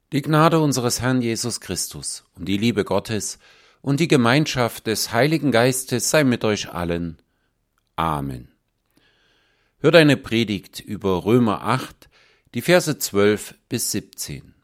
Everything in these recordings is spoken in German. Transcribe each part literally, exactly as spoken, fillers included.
Die Gnade unseres Herrn Jesus Christus und die Liebe Gottes und die Gemeinschaft des Heiligen Geistes sei mit euch allen. Amen. Hört eine Predigt über Römer acht, die Verse zwölf bis siebzehn.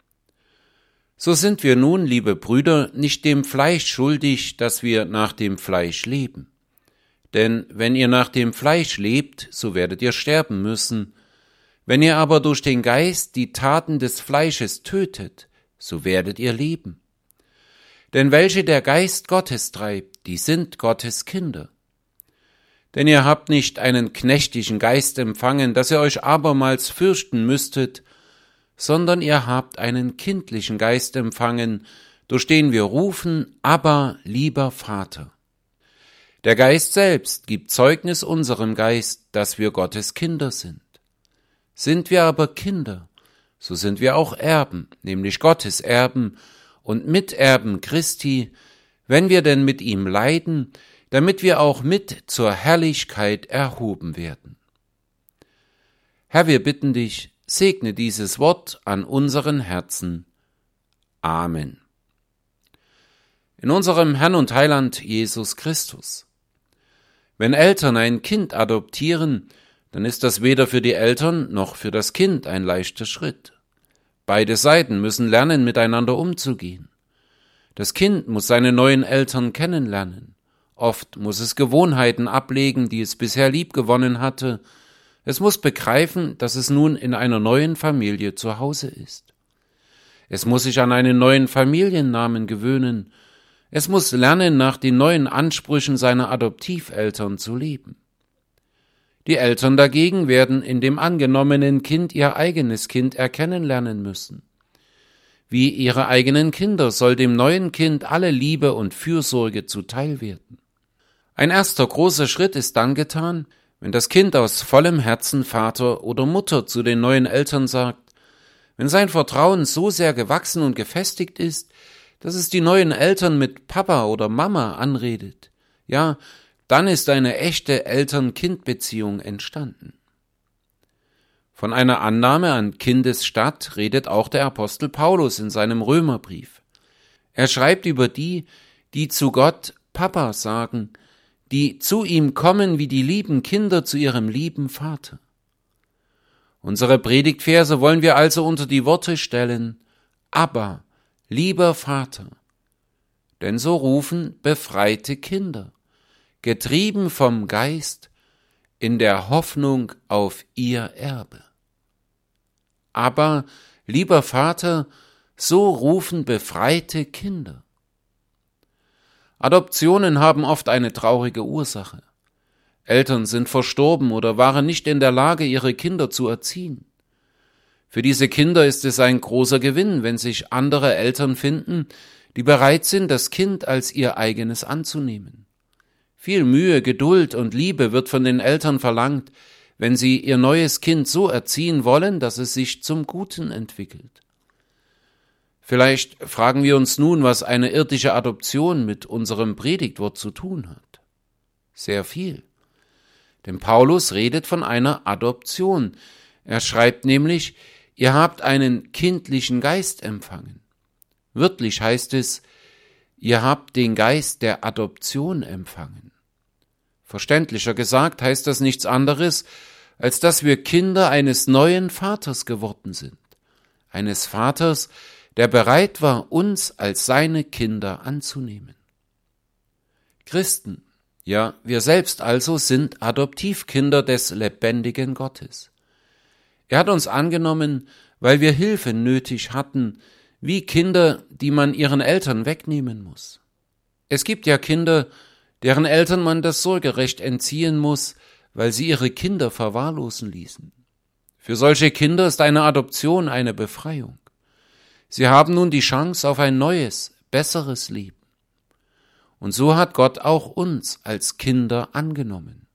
So sind wir nun, liebe Brüder, nicht dem Fleisch schuldig, dass wir nach dem Fleisch leben. Denn wenn ihr nach dem Fleisch lebt, so werdet ihr sterben müssen. Wenn ihr aber durch den Geist die Taten des Fleisches tötet, so werdet ihr leben. Denn welche der Geist Gottes treibt, die sind Gottes Kinder. Denn ihr habt nicht einen knechtlichen Geist empfangen, dass ihr euch abermals fürchten müsstet, sondern ihr habt einen kindlichen Geist empfangen, durch den wir rufen, Abba, lieber Vater. Der Geist selbst gibt Zeugnis unserem Geist, dass wir Gottes Kinder sind. Sind wir aber Kinder, so sind wir auch Erben, nämlich Gottes Erben und Miterben Christi, wenn wir denn mit ihm leiden, damit wir auch mit zur Herrlichkeit erhoben werden. Herr, wir bitten dich, segne dieses Wort an unseren Herzen. Amen. In unserem Herrn und Heiland Jesus Christus. Wenn Eltern ein Kind adoptieren, dann ist das weder für die Eltern noch für das Kind ein leichter Schritt. Beide Seiten müssen lernen, miteinander umzugehen. Das Kind muss seine neuen Eltern kennenlernen. Oft muss es Gewohnheiten ablegen, die es bisher liebgewonnen hatte. Es muss begreifen, dass es nun in einer neuen Familie zu Hause ist. Es muss sich an einen neuen Familiennamen gewöhnen. Es muss lernen, nach den neuen Ansprüchen seiner Adoptiveltern zu leben. Die Eltern dagegen werden in dem angenommenen Kind ihr eigenes Kind erkennen lernen müssen. Wie ihre eigenen Kinder soll dem neuen Kind alle Liebe und Fürsorge zuteil werden. Ein erster großer Schritt ist dann getan, wenn das Kind aus vollem Herzen Vater oder Mutter zu den neuen Eltern sagt, wenn sein Vertrauen so sehr gewachsen und gefestigt ist, dass es die neuen Eltern mit Papa oder Mama anredet. Ja, dann ist eine echte Eltern-Kind-Beziehung entstanden. Von einer Annahme an Kindesstatt redet auch der Apostel Paulus in seinem Römerbrief. Er schreibt über die, die zu Gott Papa sagen, die zu ihm kommen wie die lieben Kinder zu ihrem lieben Vater. Unsere Predigtverse wollen wir also unter die Worte stellen, Abba, lieber Vater. Denn so rufen befreite Kinder, getrieben vom Geist, in der Hoffnung auf ihr Erbe. Aber, lieber Vater, so rufen befreite Kinder. Adoptionen haben oft eine traurige Ursache. Eltern sind verstorben oder waren nicht in der Lage, ihre Kinder zu erziehen. Für diese Kinder ist es ein großer Gewinn, wenn sich andere Eltern finden, die bereit sind, das Kind als ihr eigenes anzunehmen. Viel Mühe, Geduld und Liebe wird von den Eltern verlangt, wenn sie ihr neues Kind so erziehen wollen, dass es sich zum Guten entwickelt. Vielleicht fragen wir uns nun, was eine irdische Adoption mit unserem Predigtwort zu tun hat. Sehr viel. Denn Paulus redet von einer Adoption. Er schreibt nämlich, ihr habt einen kindlichen Geist empfangen. Wörtlich heißt es, ihr habt den Geist der Adoption empfangen. Verständlicher gesagt heißt das nichts anderes, als dass wir Kinder eines neuen Vaters geworden sind. Eines Vaters, der bereit war, uns als seine Kinder anzunehmen. Christen, ja, wir selbst also sind Adoptivkinder des lebendigen Gottes. Er hat uns angenommen, weil wir Hilfe nötig hatten, wie Kinder, die man ihren Eltern wegnehmen muss. Es gibt ja Kinder, deren Eltern man das Sorgerecht entziehen muss, weil sie ihre Kinder verwahrlosen ließen. Für solche Kinder ist eine Adoption eine Befreiung. Sie haben nun die Chance auf ein neues, besseres Leben. Und so hat Gott auch uns als Kinder angenommen.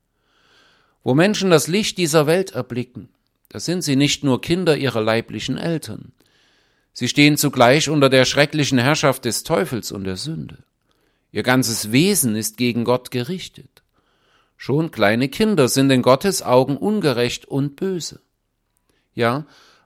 Wo Menschen das Licht dieser Welt erblicken, da sind sie nicht nur Kinder ihrer leiblichen Eltern. Sie stehen zugleich unter der schrecklichen Herrschaft des Teufels und der Sünde. Ihr ganzes Wesen ist gegen Gott gerichtet. Schon kleine Kinder sind in Gottes Augen ungerecht und böse. Ja,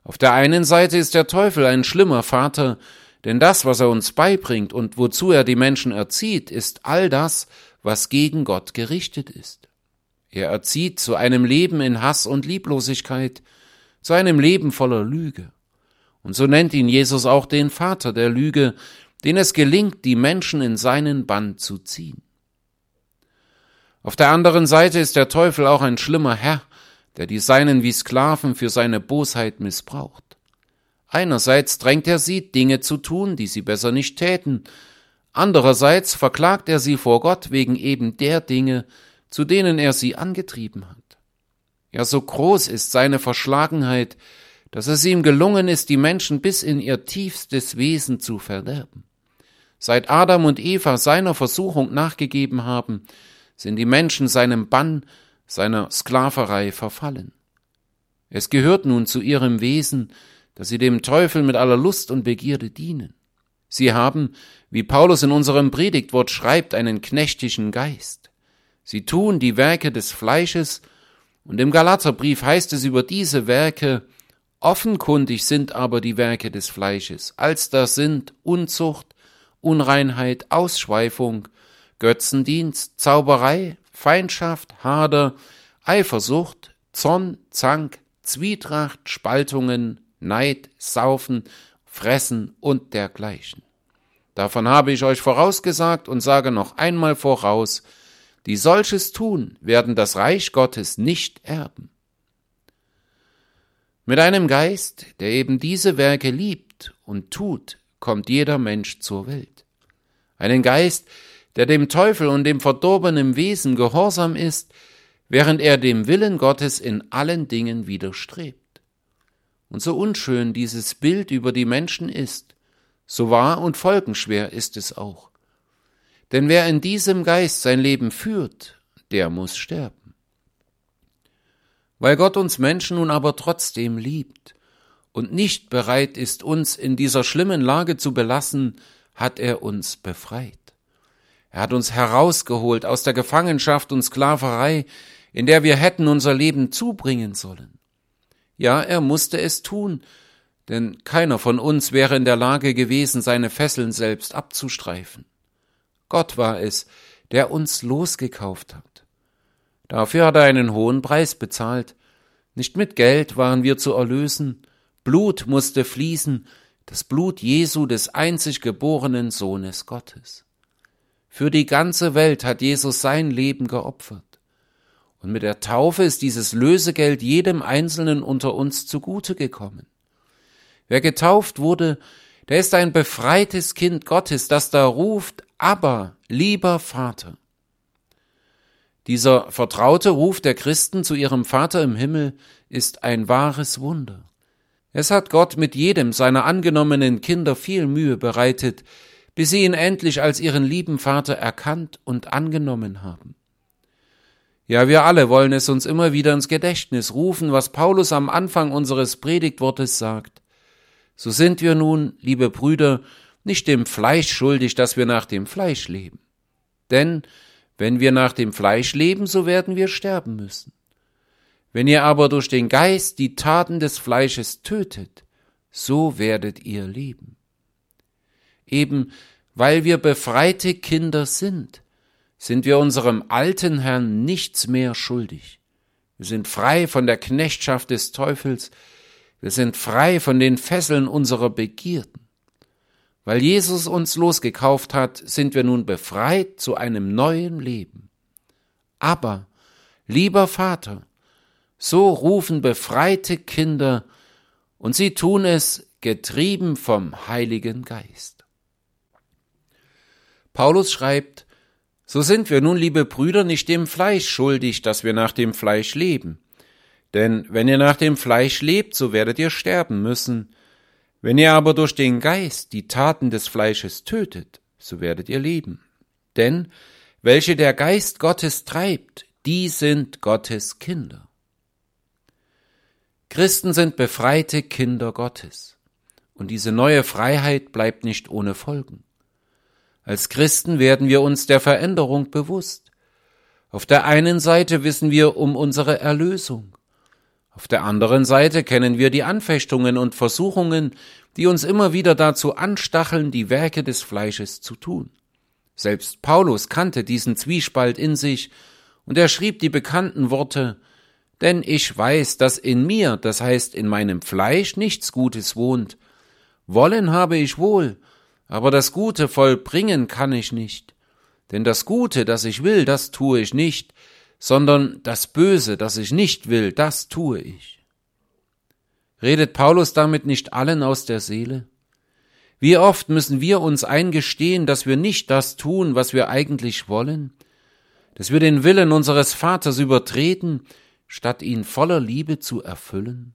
Auf der einen Seite ist der Teufel ein schlimmer Vater, denn das, was er uns beibringt und wozu er die Menschen erzieht, ist all das, was gegen Gott gerichtet ist. Er erzieht zu einem Leben in Hass und Lieblosigkeit, zu einem Leben voller Lüge. Und so nennt ihn Jesus auch den Vater der Lüge, den es gelingt, die Menschen in seinen Bann zu ziehen. Auf der anderen Seite ist der Teufel auch ein schlimmer Herr, der die Seinen wie Sklaven für seine Bosheit missbraucht. Einerseits drängt er sie, Dinge zu tun, die sie besser nicht täten. Andererseits verklagt er sie vor Gott wegen eben der Dinge, zu denen er sie angetrieben hat. Ja, so groß ist seine Verschlagenheit, dass es ihm gelungen ist, die Menschen bis in ihr tiefstes Wesen zu verderben. Seit Adam und Eva seiner Versuchung nachgegeben haben, sind die Menschen seinem Bann, seiner Sklaverei verfallen. Es gehört nun zu ihrem Wesen, dass sie dem Teufel mit aller Lust und Begierde dienen. Sie haben, wie Paulus in unserem Predigtwort schreibt, einen knechtigen Geist. Sie tun die Werke des Fleisches, und im Galaterbrief heißt es über diese Werke: Offenkundig sind aber die Werke des Fleisches, als das sind Unzucht, Unreinheit, Ausschweifung, Götzendienst, Zauberei, Feindschaft, Hader, Eifersucht, Zorn, Zank, Zwietracht, Spaltungen, Neid, Saufen, Fressen und dergleichen. Davon habe ich euch vorausgesagt und sage noch einmal voraus: Die solches tun, werden das Reich Gottes nicht erben. Mit einem Geist, der eben diese Werke liebt und tut, kommt jeder Mensch zur Welt. Einen Geist, der dem Teufel und dem verdorbenen Wesen gehorsam ist, während er dem Willen Gottes in allen Dingen widerstrebt. Und so unschön dieses Bild über die Menschen ist, so wahr und folgenschwer ist es auch. Denn wer in diesem Geist sein Leben führt, der muss sterben. Weil Gott uns Menschen nun aber trotzdem liebt und nicht bereit ist, uns in dieser schlimmen Lage zu belassen, hat er uns befreit. Er hat uns herausgeholt aus der Gefangenschaft und Sklaverei, in der wir hätten unser Leben zubringen sollen. Ja, er musste es tun, denn keiner von uns wäre in der Lage gewesen, seine Fesseln selbst abzustreifen. Gott war es, der uns losgekauft hat. Dafür hat er einen hohen Preis bezahlt. Nicht mit Geld waren wir zu erlösen, Blut musste fließen, das Blut Jesu, des einzig geborenen Sohnes Gottes. Für die ganze Welt hat Jesus sein Leben geopfert. Und mit der Taufe ist dieses Lösegeld jedem Einzelnen unter uns zugute gekommen. Wer getauft wurde, der ist ein befreites Kind Gottes, das da ruft: Aber, lieber Vater. Dieser vertraute Ruf der Christen zu ihrem Vater im Himmel ist ein wahres Wunder. Es hat Gott mit jedem seiner angenommenen Kinder viel Mühe bereitet, bis sie ihn endlich als ihren lieben Vater erkannt und angenommen haben. Ja, wir alle wollen es uns immer wieder ins Gedächtnis rufen, was Paulus am Anfang unseres Predigtwortes sagt. So sind wir nun, liebe Brüder, nicht dem Fleisch schuldig, dass wir nach dem Fleisch leben. Denn wenn wir nach dem Fleisch leben, so werden wir sterben müssen. Wenn ihr aber durch den Geist die Taten des Fleisches tötet, so werdet ihr leben. Eben weil wir befreite Kinder sind, sind wir unserem alten Herrn nichts mehr schuldig. Wir sind frei von der Knechtschaft des Teufels, wir sind frei von den Fesseln unserer Begierden. Weil Jesus uns losgekauft hat, sind wir nun befreit zu einem neuen Leben. Aber, lieber Vater, so rufen befreite Kinder, und sie tun es, getrieben vom Heiligen Geist. Paulus schreibt: So sind wir nun, liebe Brüder, nicht dem Fleisch schuldig, dass wir nach dem Fleisch leben. Denn wenn ihr nach dem Fleisch lebt, so werdet ihr sterben müssen. Wenn ihr aber durch den Geist die Taten des Fleisches tötet, so werdet ihr leben. Denn welche der Geist Gottes treibt, die sind Gottes Kinder. Christen sind befreite Kinder Gottes. Und diese neue Freiheit bleibt nicht ohne Folgen. Als Christen werden wir uns der Veränderung bewusst. Auf der einen Seite wissen wir um unsere Erlösung. Auf der anderen Seite kennen wir die Anfechtungen und Versuchungen, die uns immer wieder dazu anstacheln, die Werke des Fleisches zu tun. Selbst Paulus kannte diesen Zwiespalt in sich und er schrieb die bekannten Worte: Denn ich weiß, dass in mir, das heißt in meinem Fleisch, nichts Gutes wohnt. Wollen habe ich wohl, aber das Gute vollbringen kann ich nicht. Denn das Gute, das ich will, das tue ich nicht, sondern das Böse, das ich nicht will, das tue ich. Redet Paulus damit nicht allen aus der Seele? Wie oft müssen wir uns eingestehen, dass wir nicht das tun, was wir eigentlich wollen, dass wir den Willen unseres Vaters übertreten, statt ihn voller Liebe zu erfüllen?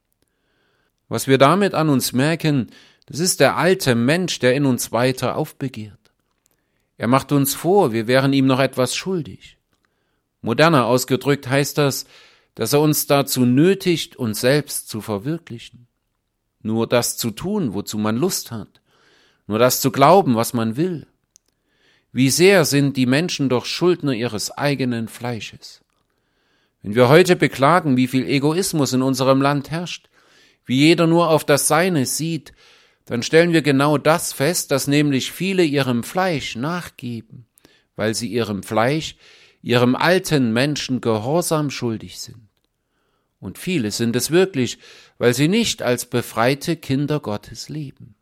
Was wir damit an uns merken, das ist der alte Mensch, der in uns weiter aufbegehrt. Er macht uns vor, wir wären ihm noch etwas schuldig. Moderner ausgedrückt heißt das, dass er uns dazu nötigt, uns selbst zu verwirklichen. Nur das zu tun, wozu man Lust hat. Nur das zu glauben, was man will. Wie sehr sind die Menschen doch Schuldner ihres eigenen Fleisches. Wenn wir heute beklagen, wie viel Egoismus in unserem Land herrscht, wie jeder nur auf das Seine sieht, dann stellen wir genau das fest, dass nämlich viele ihrem Fleisch nachgeben, weil sie ihrem Fleisch, ihrem alten Menschen Gehorsam schuldig sind. Und viele sind es wirklich, weil sie nicht als befreite Kinder Gottes leben.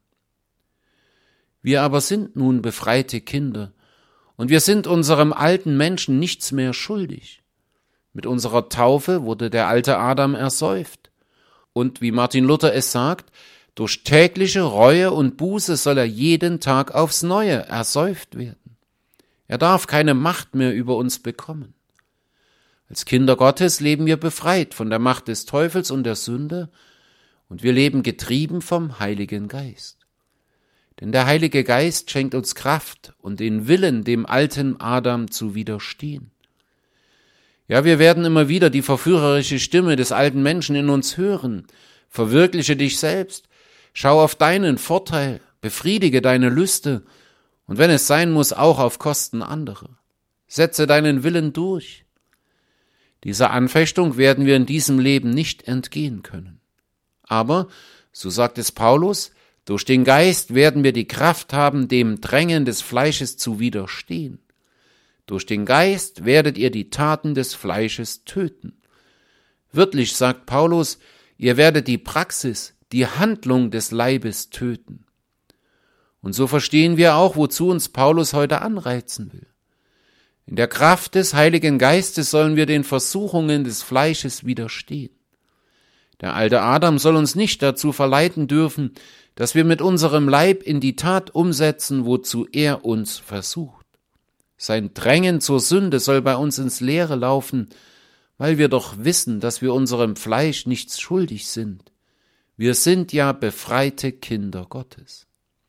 Wir aber sind nun befreite Kinder, und wir sind unserem alten Menschen nichts mehr schuldig. Mit unserer Taufe wurde der alte Adam ersäuft. Und wie Martin Luther es sagt, durch tägliche Reue und Buße soll er jeden Tag aufs Neue ersäuft werden. Er darf keine Macht mehr über uns bekommen. Als Kinder Gottes leben wir befreit von der Macht des Teufels und der Sünde und wir leben getrieben vom Heiligen Geist. Denn der Heilige Geist schenkt uns Kraft und den Willen, dem alten Adam zu widerstehen. Ja, wir werden immer wieder die verführerische Stimme des alten Menschen in uns hören. Verwirkliche dich selbst, schau auf deinen Vorteil, befriedige deine Lüste und wenn es sein muss, auch auf Kosten anderer. Setze deinen Willen durch. Dieser Anfechtung werden wir in diesem Leben nicht entgehen können. Aber, so sagt es Paulus, durch den Geist werden wir die Kraft haben, dem Drängen des Fleisches zu widerstehen. Durch den Geist werdet ihr die Taten des Fleisches töten. Wörtlich sagt Paulus, ihr werdet die Praxis, die Handlung des Leibes töten. Und so verstehen wir auch, wozu uns Paulus heute anreizen will. In der Kraft des Heiligen Geistes sollen wir den Versuchungen des Fleisches widerstehen. Der alte Adam soll uns nicht dazu verleiten dürfen, dass wir mit unserem Leib in die Tat umsetzen, wozu er uns versucht. Sein Drängen zur Sünde soll bei uns ins Leere laufen, weil wir doch wissen, dass wir unserem Fleisch nichts schuldig sind. Wir sind ja befreite Kinder Gottes.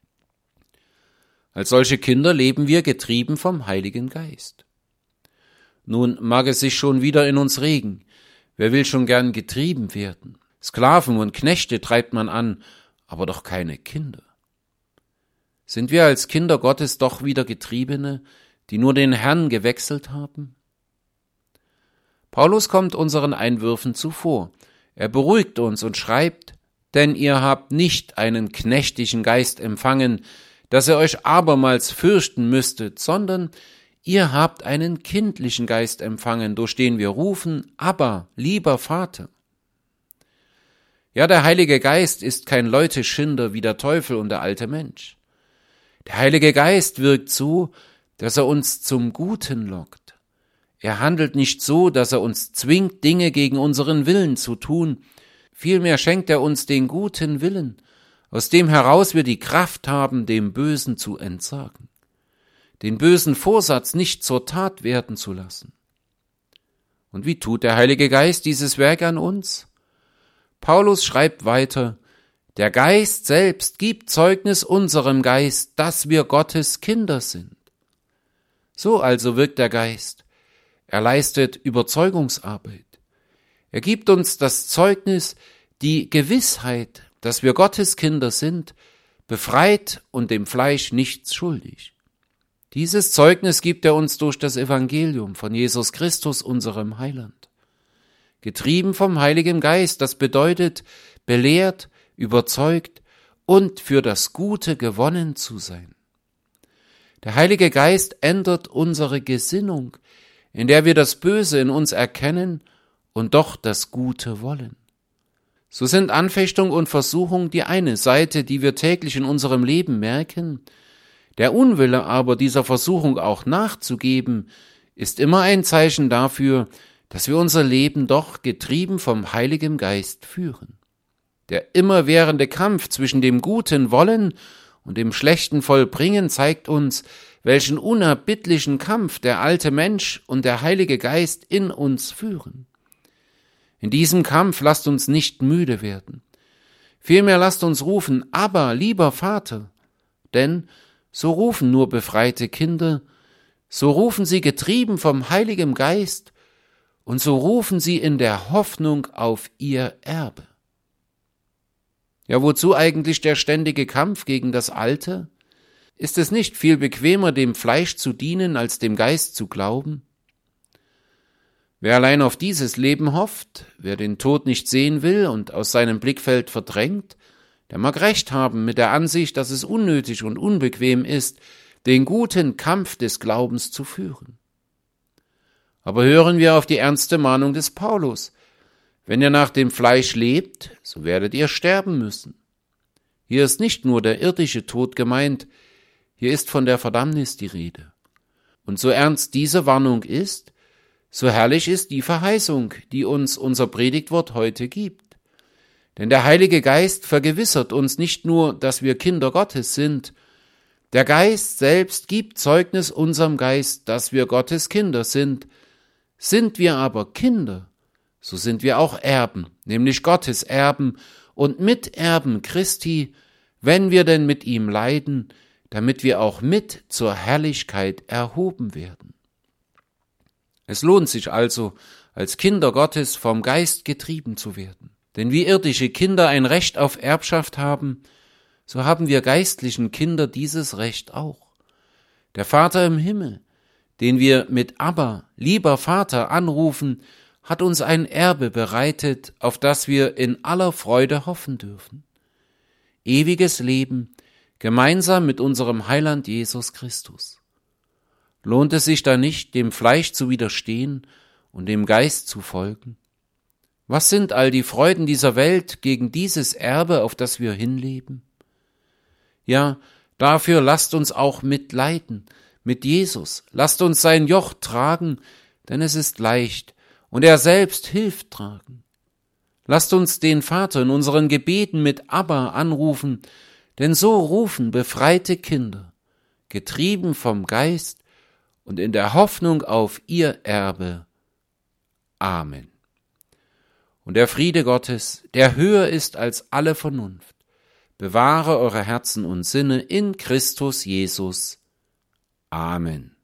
Als solche Kinder leben wir getrieben vom Heiligen Geist. Nun mag es sich schon wieder in uns regen. Wer will schon gern getrieben werden? Sklaven und Knechte treibt man an, aber doch keine Kinder. Sind wir als Kinder Gottes doch wieder Getriebene, die nur den Herrn gewechselt haben? Paulus kommt unseren Einwürfen zuvor. Er beruhigt uns und schreibt, denn ihr habt nicht einen knechtischen Geist empfangen, dass ihr euch abermals fürchten müsstet, sondern ihr habt einen kindlichen Geist empfangen, durch den wir rufen, Abba, lieber Vater. Ja, der Heilige Geist ist kein Leuteschinder wie der Teufel und der alte Mensch. Der Heilige Geist wirkt so, dass er uns zum Guten lockt. Er handelt nicht so, dass er uns zwingt, Dinge gegen unseren Willen zu tun. Vielmehr schenkt er uns den guten Willen, aus dem heraus wir die Kraft haben, dem Bösen zu entsagen, den bösen Vorsatz nicht zur Tat werden zu lassen. Und wie tut der Heilige Geist dieses Werk an uns? Paulus schreibt weiter, der Geist selbst gibt Zeugnis unserem Geist, dass wir Gottes Kinder sind. So also wirkt der Geist. Er leistet Überzeugungsarbeit. Er gibt uns das Zeugnis, die Gewissheit, dass wir Gottes Kinder sind, befreit und dem Fleisch nichts schuldig. Dieses Zeugnis gibt er uns durch das Evangelium von Jesus Christus, unserem Heiland. getrieben vom Heiligen Geist, das bedeutet, belehrt, überzeugt und für das Gute gewonnen zu sein. Der Heilige Geist ändert unsere Gesinnung, in der wir das Böse in uns erkennen und doch das Gute wollen. So sind Anfechtung und Versuchung die eine Seite, die wir täglich in unserem Leben merken. Der Unwille aber, dieser Versuchung auch nachzugeben, ist immer ein Zeichen dafür, dass wir unser Leben doch getrieben vom Heiligen Geist führen. Der immerwährende Kampf zwischen dem guten Wollen und dem schlechten Vollbringen zeigt uns, welchen unerbittlichen Kampf der alte Mensch und der Heilige Geist in uns führen. In diesem Kampf lasst uns nicht müde werden. Vielmehr lasst uns rufen, aber lieber Vater, denn so rufen nur befreite Kinder, so rufen sie getrieben vom Heiligen Geist und so rufen sie in der Hoffnung auf ihr Erbe. Ja, wozu eigentlich der ständige Kampf gegen das Alte? Ist es nicht viel bequemer, dem Fleisch zu dienen, als dem Geist zu glauben? Wer allein auf dieses Leben hofft, wer den Tod nicht sehen will und aus seinem Blickfeld verdrängt, der mag recht haben mit der Ansicht, dass es unnötig und unbequem ist, den guten Kampf des Glaubens zu führen. Aber hören wir auf die ernste Mahnung des Paulus. Wenn ihr nach dem Fleisch lebt, so werdet ihr sterben müssen. Hier ist nicht nur der irdische Tod gemeint, hier ist von der Verdammnis die Rede. Und so ernst diese Warnung ist, so herrlich ist die Verheißung, die uns unser Predigtwort heute gibt. Denn der Heilige Geist vergewissert uns nicht nur, dass wir Kinder Gottes sind, der Geist selbst gibt Zeugnis unserem Geist, dass wir Gottes Kinder sind. Sind wir aber Kinder, so sind wir auch Erben, nämlich Gottes Erben und Miterben Christi, wenn wir denn mit ihm leiden, damit wir auch mit zur Herrlichkeit erhoben werden. Es lohnt sich also, als Kinder Gottes vom Geist getrieben zu werden. Denn wie irdische Kinder ein Recht auf Erbschaft haben, so haben wir geistlichen Kinder dieses Recht auch. Der Vater im Himmel, den wir mit Abba, lieber Vater, anrufen, hat uns ein Erbe bereitet, auf das wir in aller Freude hoffen dürfen. Ewiges Leben, gemeinsam mit unserem Heiland Jesus Christus. Lohnt es sich da nicht, dem Fleisch zu widerstehen und dem Geist zu folgen? Was sind all die Freuden dieser Welt gegen dieses Erbe, auf das wir hinleben? Ja, dafür lasst uns auch mitleiden, mit Jesus. Lasst uns sein Joch tragen, denn es ist leicht, und er selbst hilft tragen. Lasst uns den Vater in unseren Gebeten mit Abba anrufen, denn so rufen befreite Kinder, getrieben vom Geist und in der Hoffnung auf ihr Erbe. Amen. Und der Friede Gottes, der höher ist als alle Vernunft, bewahre eure Herzen und Sinne in Christus Jesus. Amen.